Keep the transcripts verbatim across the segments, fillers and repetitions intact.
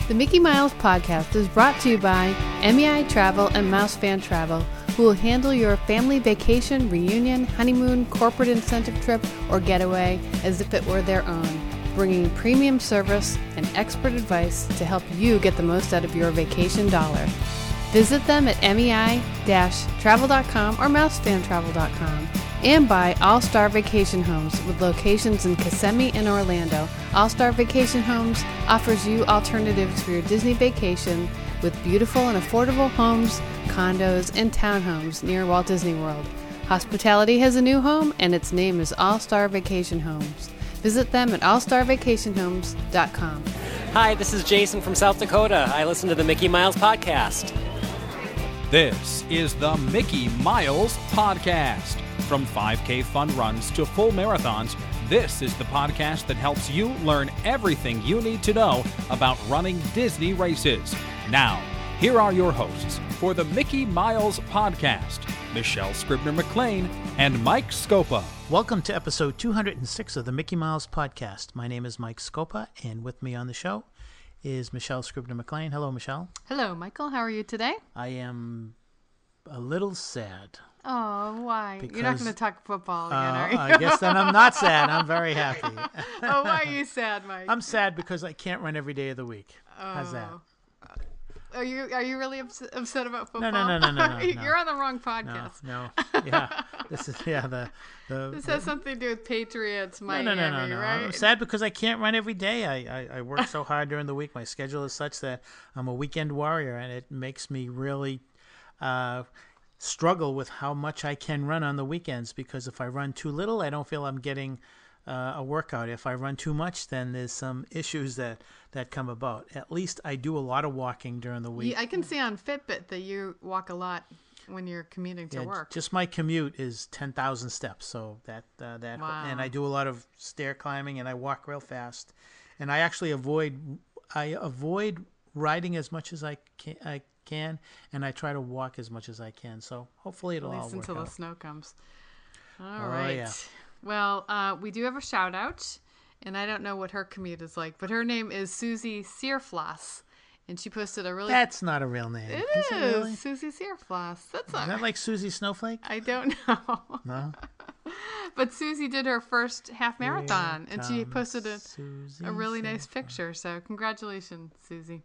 The Mickey Miles podcast is brought to you by M E I Travel and Mouse Fan Travel, who will handle your family vacation, reunion, honeymoon, corporate incentive trip, or getaway as if it were their own, bringing premium service and expert advice to help you get the most out of your vacation dollar. Visit them at M E I travel dot com or mouse fan travel dot com. And by All Star Vacation Homes with locations in Kissimmee and Orlando. All Star Vacation Homes offers you alternatives for your Disney vacation with beautiful and affordable homes, condos, and townhomes near Walt Disney World. Hospitality has a new home, and its name is All Star Vacation Homes. Visit them at all star vacation homes dot com. Hi, this is Jason from South Dakota. I listen to the Mickey Miles podcast. This is the Mickey Miles Podcast. From five K fun runs to full marathons, this is the podcast that helps you learn everything you need to know about running Disney races. Now, here are your hosts for the Mickey Miles Podcast, Michelle Scribner-McLean and Mike Scopa. Welcome to episode two hundred six of the Mickey Miles Podcast. My name is Mike Scopa, and with me on the show is Michelle Scribner-McLean. Hello, Michelle. Hello, Michael. How are you today? I am a little sad. Oh, why? Because, You're not going to talk football again, uh, are you? I guess then I'm not sad. I'm very happy. Oh, why are you sad, Mike? I'm sad because I can't run every day of the week. Oh. How's that? Are you are you really upset, upset about football? No, no, no, no, no, no. You're on the wrong podcast. No, no. Yeah, this is yeah the the. This has something to do with Patriots, Miami, no, no, no, no, no. right? I'm sad because I can't run every day. I, I, I work so hard during the week. My schedule is such that I'm a weekend warrior, and it makes me really uh, struggle with how much I can run on the weekends. Because if I run too little, I don't feel I'm getting Uh, a workout. If I run too much, then there's some issues that, that come about. At least I do a lot of walking during the week. Yeah, I can see on Fitbit that you walk a lot when you're commuting to yeah, work. Just my commute is ten thousand steps. So that, uh, that, wow. And I do a lot of stair climbing and I walk real fast. And I actually avoid, I avoid riding as much as I can, I can, and I try to walk as much as I can. So hopefully it'll all work out. At least until the snow comes. All oh, right. Yeah. Well, uh, we do have a shout out, and I don't know what her commute is like, but her name is Susie Searfloss, and she posted a really... That's not a real name. It is. is, It really? Susie Searfloss. That's Is not... that like Susie Snowflake? I don't know. No? But Susie did her first half marathon, Here and she posted a, Susie a really nice Searfloss. picture, so congratulations, Susie.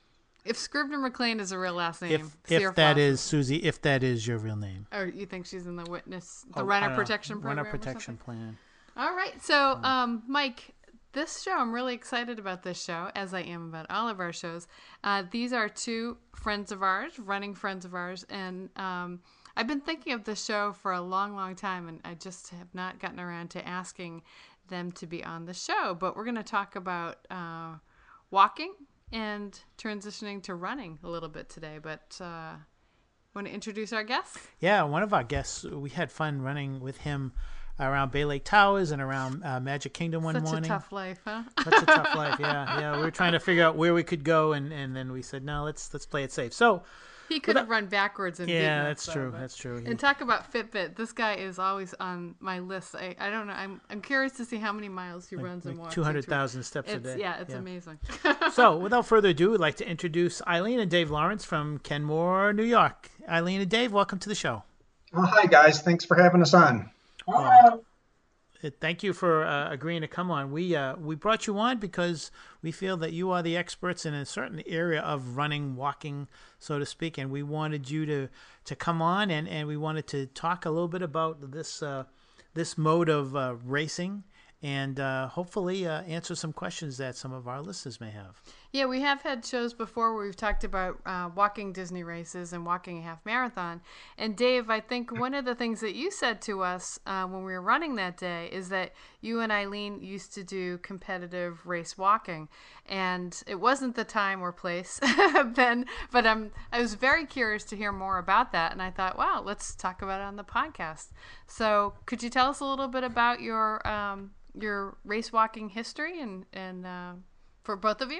If Scribner-McLean is a real last name, If, if that Searfloss is, Susie, if that is your real name. Or you think she's in the witness, the Oh, runner I don't know. protection program? Runner or protection something? plan. All right. So, um, Mike, this show, I'm really excited about this show, as I am about all of our shows. Uh, these are two friends of ours, running friends of ours. And um, I've been thinking of this show for a long, long time, and I just have not gotten around to asking them to be on the show. But we're going to talk about uh, walking and transitioning to running a little bit today. But uh, want to introduce our guest? Yeah, one of our guests, we had fun running with him around Bay Lake Towers and around uh, Magic Kingdom one Such morning. Such a tough life, huh? Such a tough life, yeah. Yeah, we were trying to figure out where we could go, and, and then we said, no, let's let's play it safe. So he could have run backwards and yeah, beaten us, that's though, true. but- That's true. He- And talk about Fitbit. This guy is always on my list. I, I don't know. I'm I'm curious to see how many miles he runs and like walks. two hundred each week. thousand steps a It's, day. yeah, it's amazing. So, without further ado, I'd like to introduce Eileen and Dave Lawrence from Kenmore, New York. Eileen and Dave, welcome to the show. Oh, hi, guys. Thanks for having us on. Uh, Thank you for uh, agreeing to come on. We uh, we brought you on because we feel that you are the experts in a certain area of running, walking, so to speak, and we wanted you to, to come on and, and we wanted to talk a little bit about this uh, this mode of uh, racing and uh, hopefully uh, answer some questions that some of our listeners may have. Yeah, we have had shows before where we've talked about uh, walking Disney races and walking a half marathon. And Dave, I think one of the things that you said to us uh, when we were running that day is that you and Eileen used to do competitive race walking. And it wasn't the time or place then, but um, I was very curious to hear more about that. And I thought, wow, let's talk about it on the podcast. So could you tell us a little bit about your um, your race walking history and, and uh, for both of you?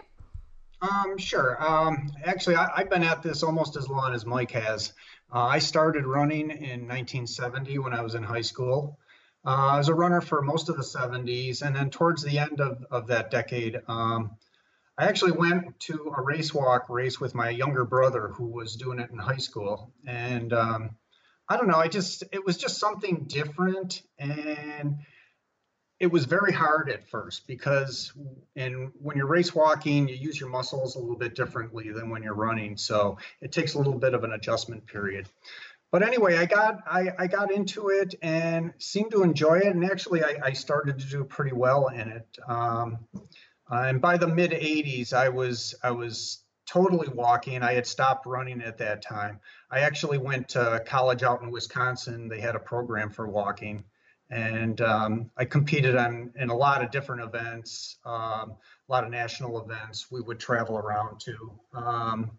Um, sure. Um, actually, I, I've been at this almost as long as Mike has. Uh, I started running in nineteen seventy when I was in high school. Uh, I was a runner for most of the seventies, and then towards the end of, of that decade, um, I actually went to a race walk race with my younger brother who was doing it in high school. And um, I don't know, I just, it was just something different. And it was very hard at first because in, when you're race walking, you use your muscles a little bit differently than when you're running. So it takes a little bit of an adjustment period. But anyway, I got I, I got into it and seemed to enjoy it. And actually, I, I started to do pretty well in it. Um, and by the mid eighties, I was I was totally walking. I had stopped running at that time. I actually went to college out in Wisconsin. They had a program for walking. And um, I competed on in a lot of different events, um, a lot of national events we would travel around to. Um,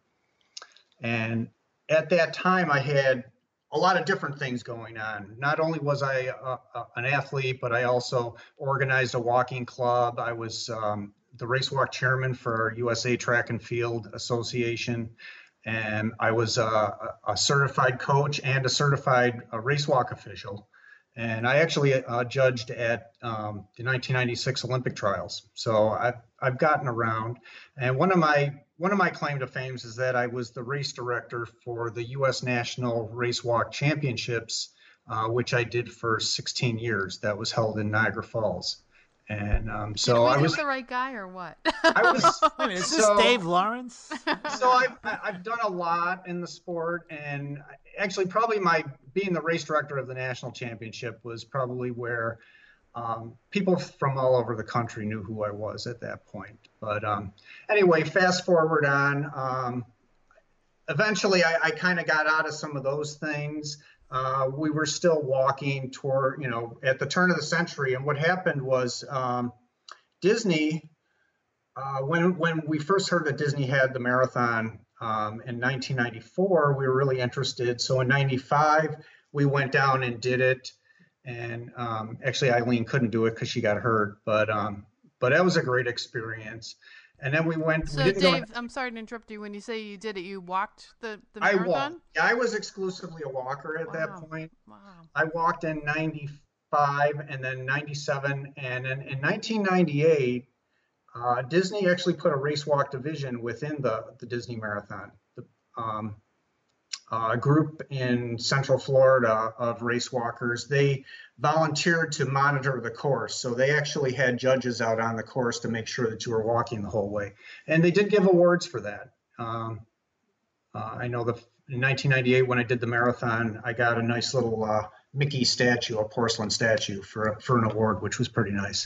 and at that time, I had a lot of different things going on. Not only was I a, a, an athlete, but I also organized a walking club. I was um, the race walk chairman for U S A Track and Field Association. And I was a, a certified coach and a certified uh, race walk official. And I actually uh, judged at um, the nineteen ninety-six Olympic trials. So I've, I've gotten around. And one of my one of my claim to fame is that I was the race director for the U S National Race Walk Championships, uh, which I did for sixteen years. That was held in Niagara Falls. And um, so Did we I was the right guy or what? I was. Wait a minute, is this so, Dave Lawrence? So I've I've done a lot in the sport, and actually probably my being the race director of the national championship was probably where um, people from all over the country knew who I was at that point. But um, anyway, fast forward on. Um, eventually, I, I kind of got out of some of those things. Uh, we were still walking toward, you know, at the turn of the century. And what happened was um, Disney, uh, when when we first heard that Disney had the marathon um, in nineteen ninety-four, we were really interested. So in ninety-five, we went down and did it. And um, actually, Eileen couldn't do it because she got hurt. But um, but that was a great experience. And then we went. So, we didn't Dave, go, I'm sorry to interrupt you. When you say you did it, you walked the, the I marathon? walked. Yeah, I was exclusively a walker at Wow. that point. Wow. I walked in ninety-five and then ninety-seven. And then in nineteen ninety-eight, uh, Disney actually put a race walk division within the, the Disney Marathon. The, um, a group in Central Florida of race walkers, they volunteered to monitor the course. So they actually had judges out on the course to make sure that you were walking the whole way. And they did give awards for that. Um, uh, I know that in nineteen ninety-eight, when I did the marathon, I got a nice little uh, Mickey statue, a porcelain statue for, for an award, which was pretty nice.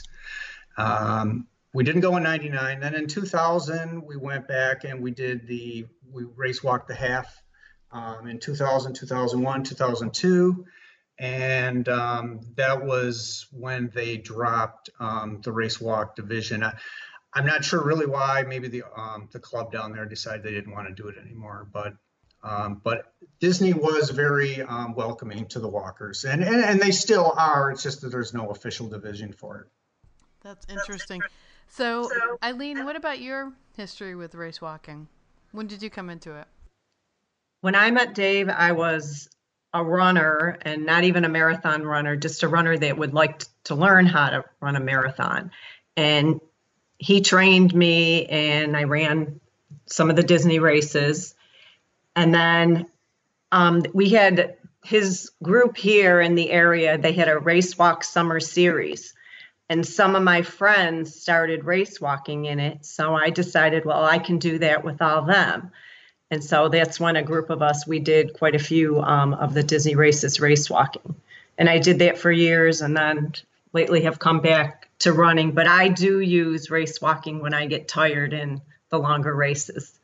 Um, we didn't go in ninety-nine. Then in two thousand, we went back and we did the, we race walked the half. Um, in two thousand, two thousand one, two thousand two, and um, that was when they dropped um, the race walk division. I, I'm not sure really why. Maybe the um, the club down there decided they didn't want to do it anymore. But um, but Disney was very um, welcoming to the walkers, and, and and they still are. It's just that there's no official division for it. That's interesting. So, Eileen, what about your history with race walking? When did you come into it? When I met Dave, I was a runner and not even a marathon runner, just a runner that would like to learn how to run a marathon. And he trained me and I ran some of the Disney races. And then um, we had his group here in the area, they had a race walk summer series. And some of my friends started race walking in it. So I decided, well, I can do that with all them. And so that's when a group of us, we did quite a few um, of the Disney races, race walking. And I did that for years and then lately have come back to running. But I do use race walking when I get tired in the longer races.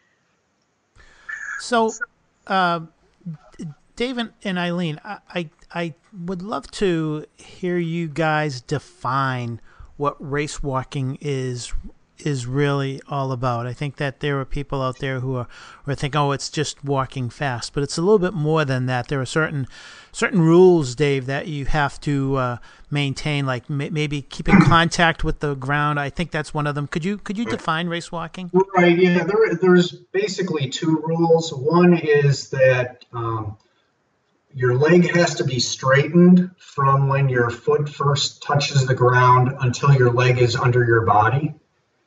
So, uh, Dave and Eileen, I, I, I would love to hear you guys define what race walking is is really all about. I think that there are people out there who are, who are thinking, oh, it's just walking fast, but it's a little bit more than that. There are certain certain rules, Dave, that you have to uh, maintain, like m- maybe keeping contact with the ground. I think that's one of them. Could you could you define race walking? Right. Yeah. There, there's basically two rules. One is that um, your leg has to be straightened from when your foot first touches the ground until your leg is under your body.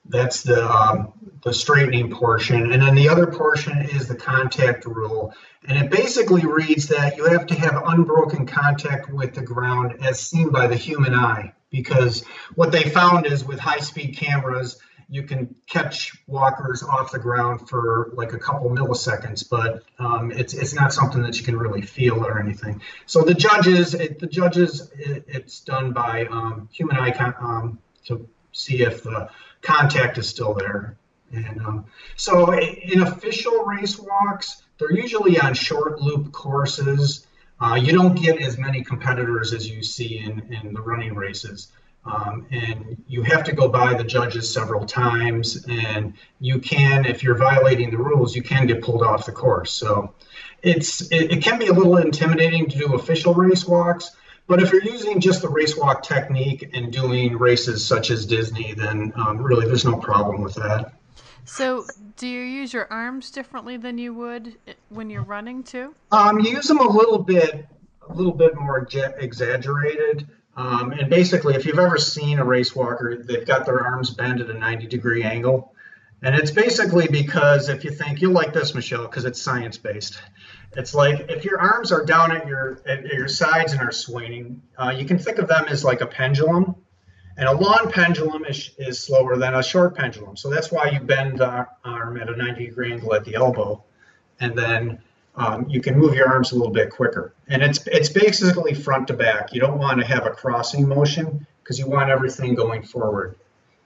That's the um, the straightening portion. And then the other portion is the contact rule. And it basically reads that you have to have unbroken contact with the ground as seen by the human eye. Because what they found is with high-speed cameras, you can catch walkers off the ground for like a couple milliseconds, but um, it's it's not something that you can really feel or anything. So the judges, it, the judges, it, it's done by um, human eye con- um, to see if the contact is still there. And um, so in official race walks, they're usually on short loop courses. Uh, you don't get as many competitors as you see in, in the running races. Um, and you have to go by the judges several times, and you can, if you're violating the rules, you can get pulled off the course. So it's it, it can be a little intimidating to do official race walks, but if you're using just the race walk technique and doing races such as Disney, then um, really there's no problem with that. So do you use your arms differently than you would when you're running too? Um, you use them a little bit, a little bit more ge- exaggerated. Um, and basically, if you've ever seen a race walker, they've got their arms bent at a ninety degree angle. And it's basically because if you think, you'll like this, Michelle, because it's science-based. It's like if your arms are down at your at your sides and are swinging, uh, you can think of them as like a pendulum. And a long pendulum is, is slower than a short pendulum. So that's why you bend the arm at a ninety degree angle at the elbow. And then Um, you can move your arms a little bit quicker. And it's it's basically front to back. You don't want to have a crossing motion because you want everything going forward.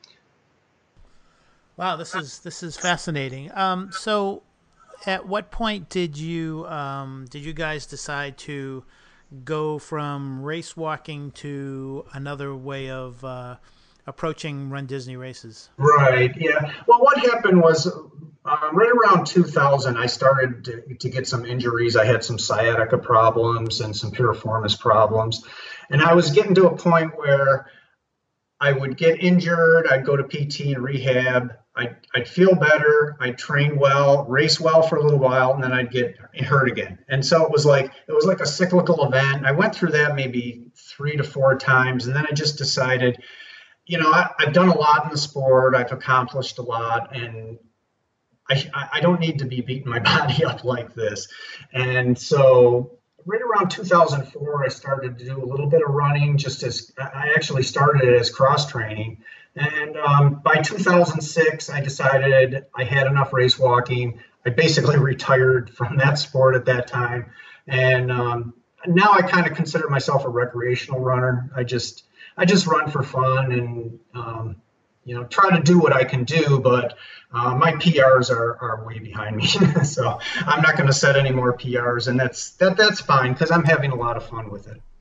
Wow, this is this is fascinating. Um, so at what point did you um, did you guys decide to go from race walking to another way of uh, approaching Run Disney races? Right, yeah. Well, what happened was Um, right around two thousand, I started to, to get some injuries. I had some sciatica problems and some piriformis problems. And I was getting to a point where I would get injured. I'd go to P T and rehab. I'd, I'd feel better. I'd train well, race well for a little while, and then I'd get hurt again. And so it was like it was like a cyclical event. I went through that maybe three to four times. And then I just decided, you know, I, I've done a lot in the sport. I've accomplished a lot. And I, I don't need to be beating my body up like this. And so right around two thousand four, I started to do a little bit of running, just as I actually started it as cross training. And um, by two thousand six, I decided I had enough race walking. I basically retired from that sport at that time. And um, now I kind of consider myself a recreational runner. I just, I just run for fun and, um, you know, try to do what I can do, but uh, my P Rs are, are way behind me. So I'm not going to set any more P Rs, and that's that that's fine because I'm having a lot of fun with it.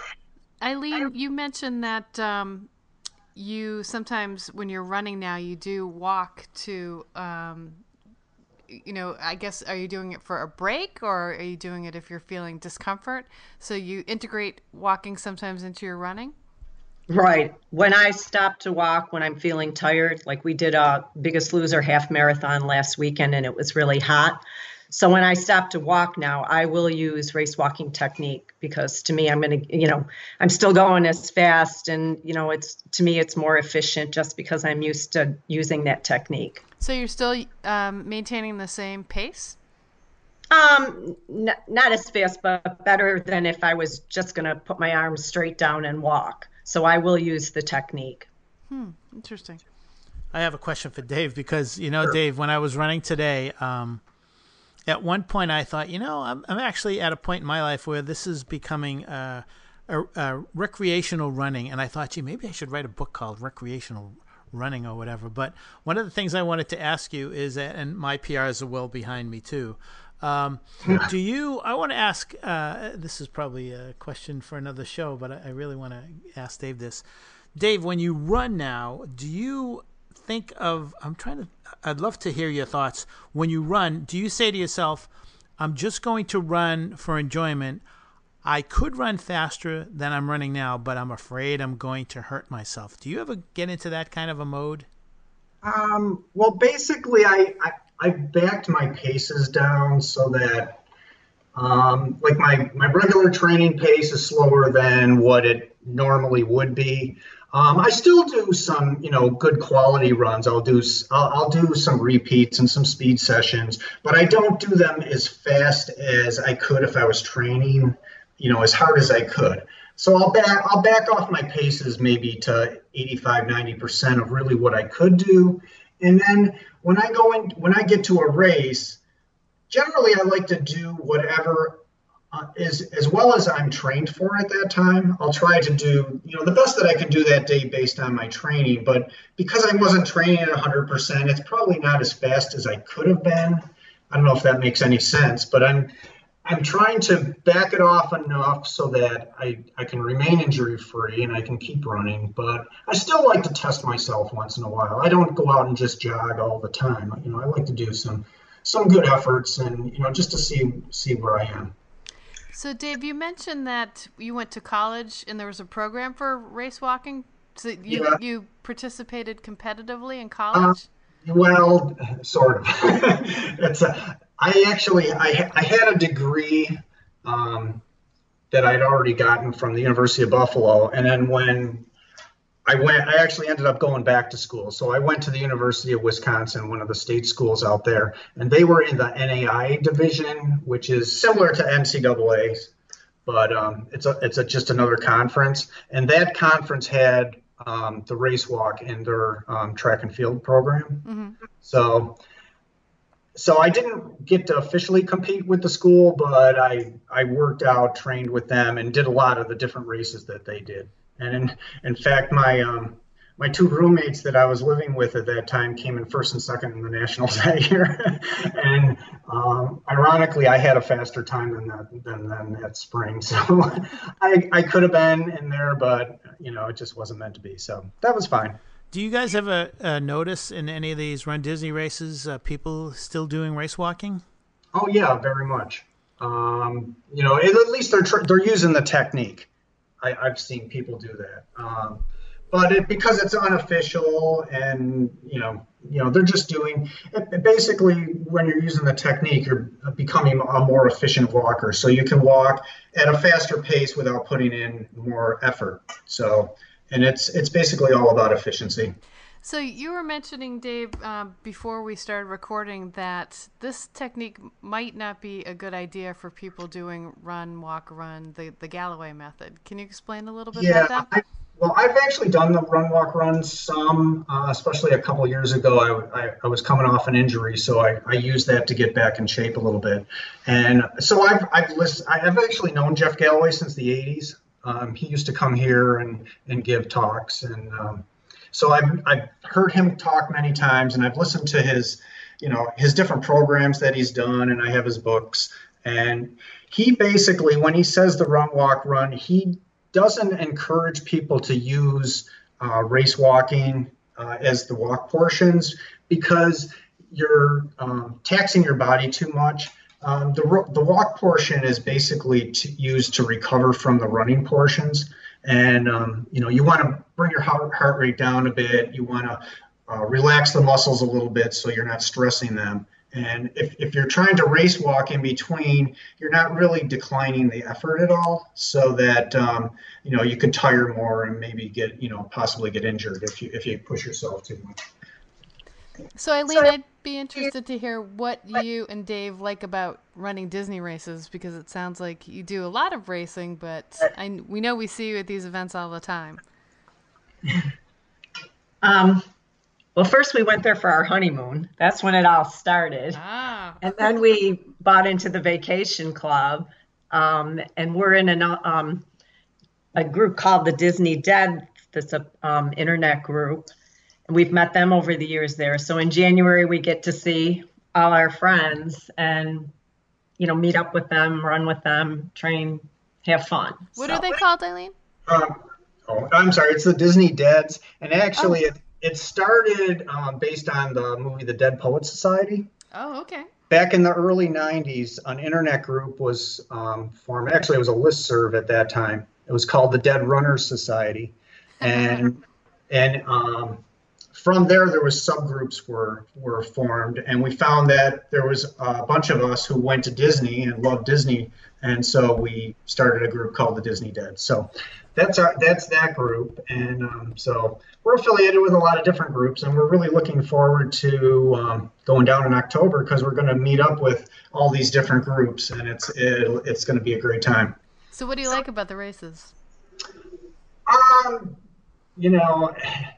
Eileen, you mentioned that um, you sometimes when you're running now, you do walk to, um, you know, I guess, are you doing it for a break or are you doing it if you're feeling discomfort? So you integrate walking sometimes into your running? Right. When I stop to walk, when I'm feeling tired, like we did a Biggest Loser half marathon last weekend and it was really hot. So when I stop to walk now, I will use race walking technique because to me, I'm going to, you know, I'm still going as fast and, you know, it's, to me, it's more efficient just because I'm used to using that technique. So you're still um, maintaining the same pace? Um, n- not as fast, but better than if I was just going to put my arms straight down and walk. So I will use the technique. Hmm. Interesting. I have a question for Dave because, you know, sure. Dave, when I was running today, um, at one point I thought, you know, I'm, I'm actually at a point in my life where this is becoming uh, a, a recreational running. And I thought, gee, maybe I should write a book called Recreational Running or whatever. But one of the things I wanted to ask you is that, and my P Rs are well behind me too, Um, do you, I want to ask, uh, this is probably a question for another show, but I, I really want to ask Dave this. Dave, when you run now, do you think of, I'm trying to, I'd love to hear your thoughts. When you run, do you say to yourself, I'm just going to run for enjoyment. I could run faster than I'm running now, but I'm afraid I'm going to hurt myself. Do you ever get into that kind of a mode? Um, well, basically, I, I I backed my paces down so that, um, like my, my regular training pace is slower than what it normally would be. Um, I still do some, you know, good quality runs. I'll do I'll, I'll do some repeats and some speed sessions, but I don't do them as fast as I could if I was training, you know, as hard as I could. So I'll back I'll back off my paces maybe to eighty-five, ninety percent of really what I could do. And then when I go in, when I get to a race, generally I like to do whatever uh, is as well as I'm trained for at that time. I'll try to do, you know, the best that I can do that day based on my training. But because I wasn't training at one hundred percent, it's probably not as fast as I could have been. I don't know if that makes any sense, but I'm I'm trying to back it off enough so that I, I can remain injury free and I can keep running. But I still like to test myself once in a while. I don't go out and just jog all the time. You know, I like to do some some good efforts and, you know, just to see see where I am. So, Dave, you mentioned that you went to college and there was a program for race walking. So you Yeah. you participated competitively in college? Uh, well, sort of. it's a, I actually I I had a degree um, that I'd already gotten from the University of Buffalo, and then when I went, I actually ended up going back to school. So I went to the University of Wisconsin, one of the state schools out there, and they were in the N A I A division, which is similar to N C double A, but um, it's a it's a just another conference. And that conference had um, the race walk in their um, track and field program. Mm-hmm. So. So I didn't get to officially compete with the school, but I I worked out, trained with them, and did a lot of the different races that they did. And in, in fact, my um, my two roommates that I was living with at that time came in first and second in the nationals that year. and um, ironically, I had a faster time than that than, than that spring. So I I could have been in there, but you know, it just wasn't meant to be. So that was fine. Do you guys ever uh, notice in any of these Run Disney races uh, people still doing race walking? Oh yeah, very much. Um, you know, at least they're tr- they're using the technique. I, I've seen people do that, um, but it, because it's unofficial and you know, you know, they're just doing. It, basically, when you're using the technique, you're becoming a more efficient walker. So you can walk at a faster pace without putting in more effort. So. And it's it's basically all about efficiency. So you were mentioning, Dave, uh, before we started recording, that this technique might not be a good idea for people doing run, walk, run, the, the Galloway method. Can you explain a little bit yeah, about that? I, well, I've actually done the run, walk, run some, uh, especially a couple of years ago. I, I, I was coming off an injury, so I, I used that to get back in shape a little bit. And so I've I've listened, I've actually known Jeff Galloway since the eighties. Um, he used to come here and, and give talks. And um, so I've, I've heard him talk many times, and I've listened to his, you know, his different programs that he's done, and I have his books. And he basically, when he says the run, walk, run, he doesn't encourage people to use uh, race walking uh, as the walk portions because you're um, taxing your body too much. Um, the the walk portion is basically to, used to recover from the running portions, and um, you know you want to bring your heart, heart rate down a bit. You want to uh, relax the muscles a little bit so you're not stressing them. And if, if you're trying to race walk in between, you're not really declining the effort at all, so that um, you know you could tire more and maybe get you know possibly get injured if you if you push yourself too much. So, Eileen, I'd be interested to hear what you and Dave like about running Disney races, because it sounds like you do a lot of racing, but I, we know we see you at these events all the time. Um, well, first we went there for our honeymoon. That's when it all started. Ah. And then we bought into the vacation club, um, and we're in an, um, a group called the Disney Dead. That's a um, internet group. And we've met them over the years there. So in January, we get to see all our friends and, you know, meet up with them, run with them, train, have fun. What so. are they called, Eileen? Um, oh, I'm sorry. It's the Disney Deads. And actually, oh. it, it started um, based on the movie The Dead Poets Society. Oh, okay. Back in the early nineties, an internet group was um, formed. Actually, it was a listserv at that time. It was called the Dead Runners Society. And, and, um, from there, there was subgroups were were formed, and we found that there was a bunch of us who went to Disney and loved Disney, and so we started a group called the Disney Dads. So that's our that's that group, and um, so we're affiliated with a lot of different groups, and we're really looking forward to um, going down in October because we're going to meet up with all these different groups, and it's it, it's going to be a great time. So, what do you like about the races? Um, you know.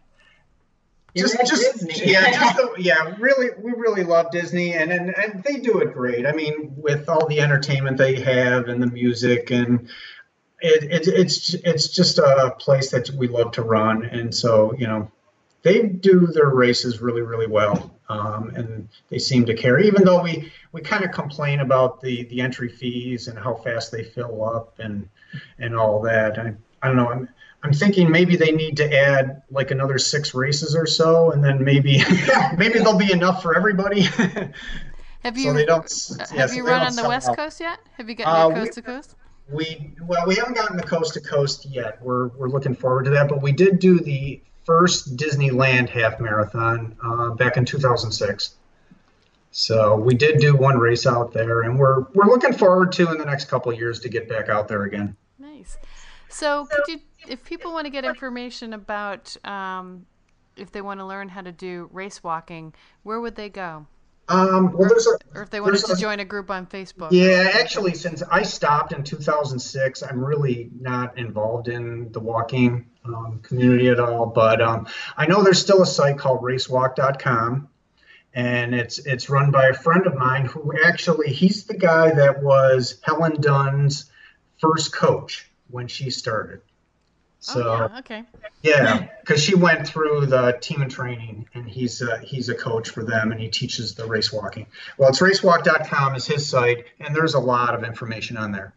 Just, just, yeah, just the, yeah, really, we really love Disney, and, and and they do it great. I mean, with all the entertainment they have and the music, and it, it it's it's just a place that we love to run, and so you know, they do their races really, really well, um, and they seem to care. Even though we we kind of complain about the the entry fees and how fast they fill up and and all that. I I don't know. I'm, I'm thinking maybe they need to add like another six races or so, and then maybe maybe there'll be enough for everybody. Have you so they don't, have yeah, you so run on the West out. Coast yet? Have you gotten Uh, coast we- to coast? We well, we haven't gotten the coast to coast yet. We're we're looking forward to that, but we did do the first Disneyland half marathon uh, back in two thousand six. So we did do one race out there, and we're we're looking forward to in the next couple of years to get back out there again. Nice. So, could you, if people want to get information about, um, if they want to learn how to do race walking, where would they go? Um, well, there's a Or if they wanted there's to a- join a group on Facebook? Yeah, actually, since I stopped in two thousand six, I'm really not involved in the walking um, community at all. But um, I know there's still a site called racewalk dot com, and it's it's run by a friend of mine who actually he's the guy that was Helen Dunn's first coach when she started. So Oh, yeah, okay. yeah, because she went through the team and training, and he's a, he's a coach for them, and he teaches the race walking. Well, it's racewalk dot com is his site, and there's a lot of information on there.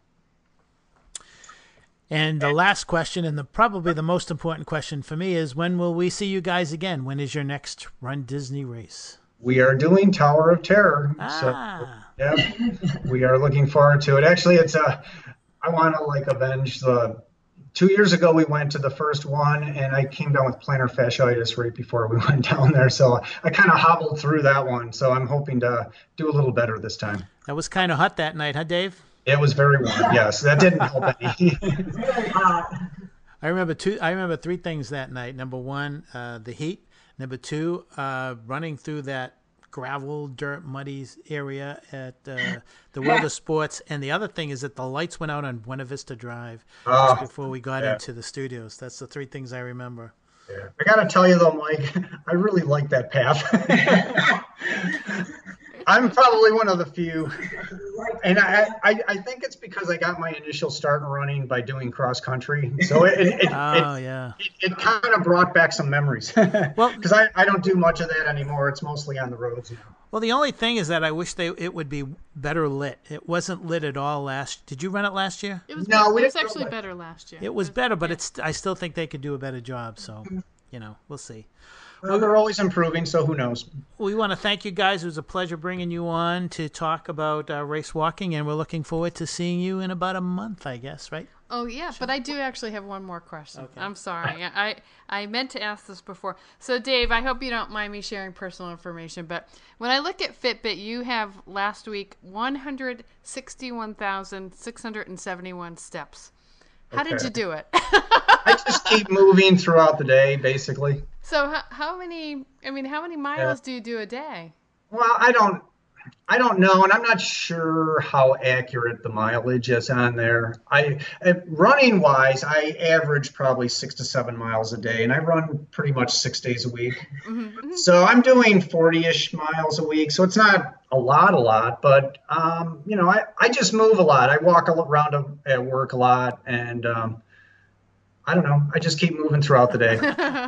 And the last question, and the probably the most important question for me, is when will we see you guys again? When is your next Run Disney race? We are doing Tower of Terror, Ah. so yeah, we are looking forward to it. Actually, it's a I want to like avenge the. Two years ago, we went to the first one, and I came down with plantar fasciitis right before we went down there. So I kind of hobbled through that one. So I'm hoping to do a little better this time. That was kind of hot that night, huh, Dave? It was very warm. Yes, that didn't help any. I remember two. I remember three things that night. Number one, uh, the heat. Number two, uh, running through that gravel, dirt, muddy area at uh, the World of Sports. And the other thing is that the lights went out on Buena Vista Drive Oh, just before we got yeah. into the studios. That's the three things I remember. Yeah. I got to tell you, though, Mike, I really like that path. I'm probably one of the few. And I, I, I think it's because I got my initial start in running by doing cross country. So it, it, it, Oh, it, yeah. it, it kind of brought back some memories. Well- Because I, I don't do much of that anymore. It's mostly on the roads now. Well, the only thing is that I wish they it would be better lit. It wasn't lit at all last. Did you run it last year? It was, No, be- we it was didn't go actually back. better last year. It was better, but it's. I still think they could do a better job. So, you know, we'll see. Well, they're always improving, so who knows? We want to thank you guys. It was a pleasure bringing you on to talk about uh, race walking, and we're looking forward to seeing you in about a month, I guess, right? Oh yeah, but I do actually have one more question. I'm sorry. I I meant to ask this before. So Dave, I hope you don't mind me sharing personal information, but when I look at Fitbit, you have last week one hundred sixty-one thousand six hundred seventy-one steps. How did Okay. you do it? I just keep moving throughout the day, basically. So how, how many, I mean, how many miles do you do a day? Well, I don't, I don't know, and I'm not sure how accurate the mileage is on there. I, uh, running wise, I average probably six to seven miles a day, and I run pretty much six days a week. So I'm doing forty-ish miles a week. So it's not a lot, a lot, but um, you know, I, I just move a lot. I walk around at work a lot, and um, I don't know. I just keep moving throughout the day.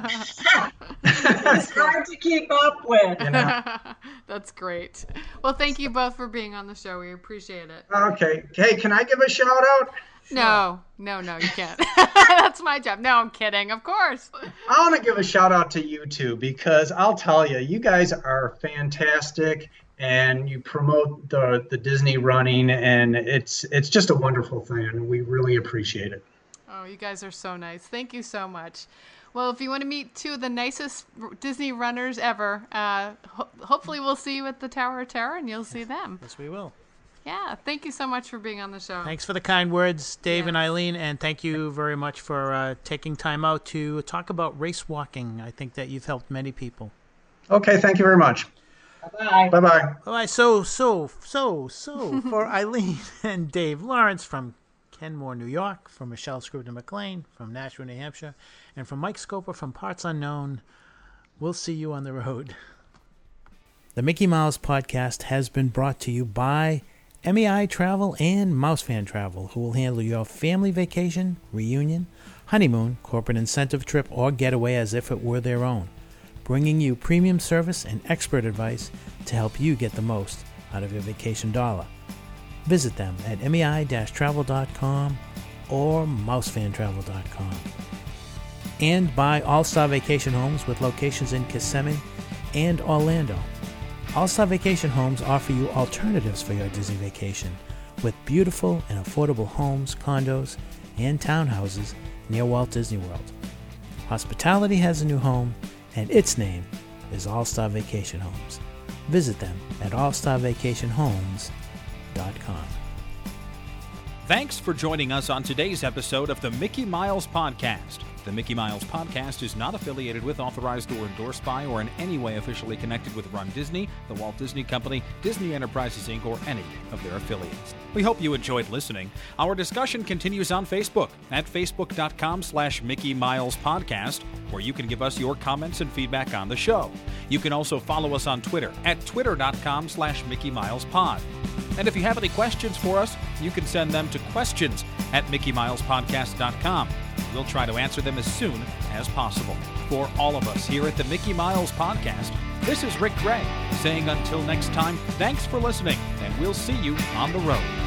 It's hard to keep up with. You know? That's great. Well, thank you both for being on the show. We appreciate it. Okay. Hey, can I give a shout out? No, no, no, you can't. That's my job. No, I'm kidding. Of course. I want to give a shout out to you two because I'll tell you, you guys are fantastic, and you promote the the Disney running, and it's it's just a wonderful thing, and we really appreciate it. Oh, you guys are so nice. Thank you so much. Well, if you want to meet two of the nicest Disney runners ever, uh, ho- hopefully we'll see you at the Tower of Terror, and you'll see them. Yes, we will. Yeah, thank you so much for being on the show. Thanks for the kind words, Dave Yeah. and Eileen, and thank you very much for uh, taking time out to talk about race walking. I think that you've helped many people. Okay, thank you very much. Bye. Bye-bye. All right, so, so, so, so, for Eileen and Dave Lawrence from Kenmore, New York, from Michelle Scribner McLean from Nashua, New Hampshire, and from Mike Scoper from Parts Unknown, we'll see you on the road. The Mickey Mouse Podcast has been brought to you by M E I Travel and Mousefan Travel, who will handle your family vacation, reunion, honeymoon, corporate incentive trip, or getaway as if it were their own, bringing you premium service and expert advice to help you get the most out of your vacation dollar. Visit them at M E I travel dot com or mousefan travel dot com. And by All-Star Vacation Homes with locations in Kissimmee and Orlando. All-Star Vacation Homes offer you alternatives for your Disney vacation with beautiful and affordable homes, condos, and townhouses near Walt Disney World. Hospitality has a new home, and its name is All-Star Vacation Homes. Visit them at all star vacation homes dot com. Thanks for joining us on today's episode of the Mickey Miles Podcast. The Mickey Miles Podcast is not affiliated with, authorized, or endorsed by, or in any way officially connected with Run Disney, the Walt Disney Company, Disney Enterprises, Incorporated, or any of their affiliates. We hope you enjoyed listening. Our discussion continues on Facebook at facebook.com slash Mickey Miles Podcast, where you can give us your comments and feedback on the show. You can also follow us on Twitter at twitter.com slash Mickey Miles Pod. And if you have any questions for us, you can send them to questions at mickey miles podcast dot com. We'll try to answer them as soon as possible. For all of us here at the Mickey Miles Podcast, this is Rick Gray saying until next time, thanks for listening, and we'll see you on the road.